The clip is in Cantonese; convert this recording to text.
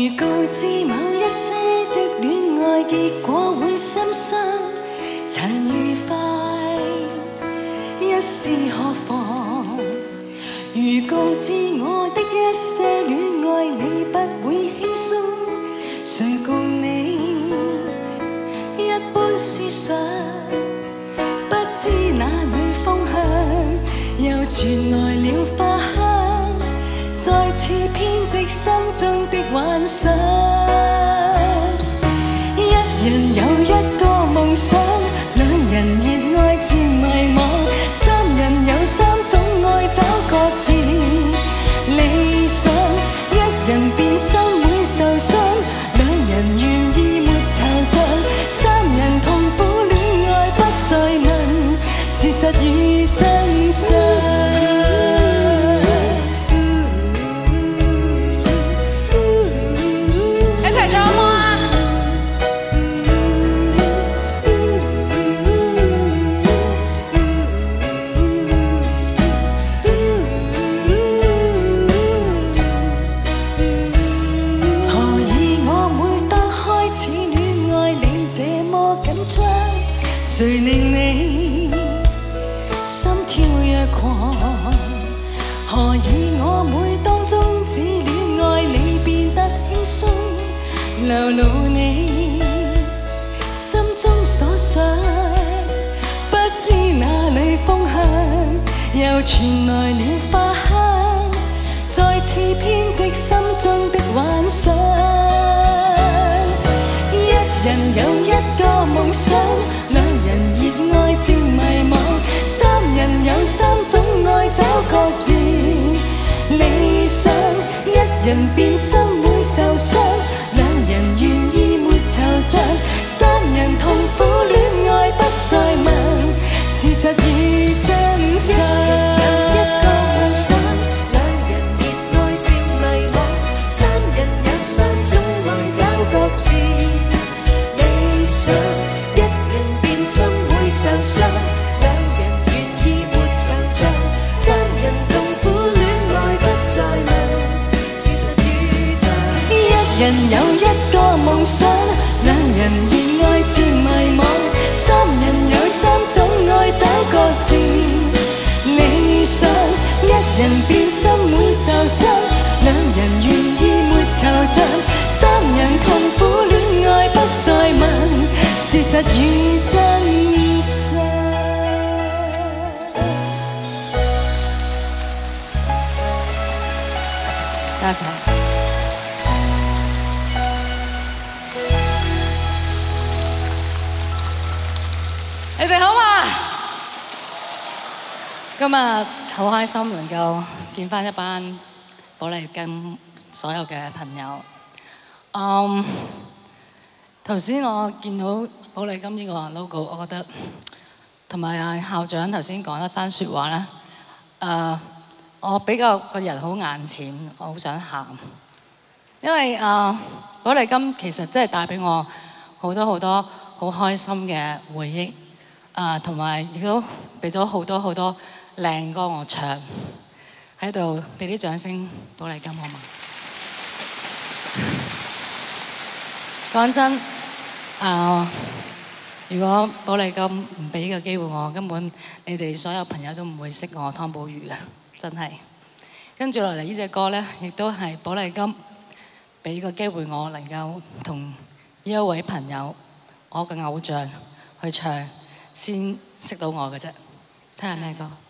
如告知某一些的戀愛結果會心傷，曾愉快一試何妨？如告知我的一些戀愛你不會輕鬆，誰共你一般思想？不知哪裏風向又傳來了花香，再次編織心中的幻想。一人有一個夢想，兩人熱愛漸迷惘，三人有三種愛找各自理想。一人變心會受傷，兩人願意沒惆悵，三人痛苦戀愛不再問事實與真相。誰令你心跳躍狂？何以我每當終止戀愛你變得輕鬆，流露你心中所想？不知哪裏風向又傳來了花香，再次編織心中的幻想。一人有一個夢想，兩人熱愛漸迷惘，三人有三種愛找各自理想。一人變心會受傷，兩人願意沒惆悵，三人痛苦戀愛不再問事實與真相。一人有一個夢想，兩人熱愛漸迷惘，三人有三種愛找各自理想。一人變心會受傷，兩人願意沒惆悵，三人痛苦戀愛不再問事實與真相。一人有一個夢想，兩人熱愛漸迷惘，三人有三種愛找各自理想。一人變心會受傷，兩人願意沒惆悵，三人痛苦戀愛不再問事實與真相。多謝。你哋好嘛？今日好開心能夠見返一班寶麗金所有嘅朋友。頭先我見到寶麗金呢個 logo， 我覺得同埋校長頭先講一番説話咧，我比較個人好眼淺，我好想喊，因為寶麗金其實真係帶俾我好多好多好開心嘅回憶，同埋亦都俾咗好多好多靚歌我唱，喺度俾啲掌聲寶麗金好嗎？講真，如果寶麗金唔俾呢個機會我，根本你哋所有朋友都唔會識我湯寶如嘅，真係。跟住落嚟呢隻歌呢，亦都係寶麗金俾個機會我，能夠同呢一位朋友，我嘅偶像去唱，先識到我嘅啫。聽下咩歌？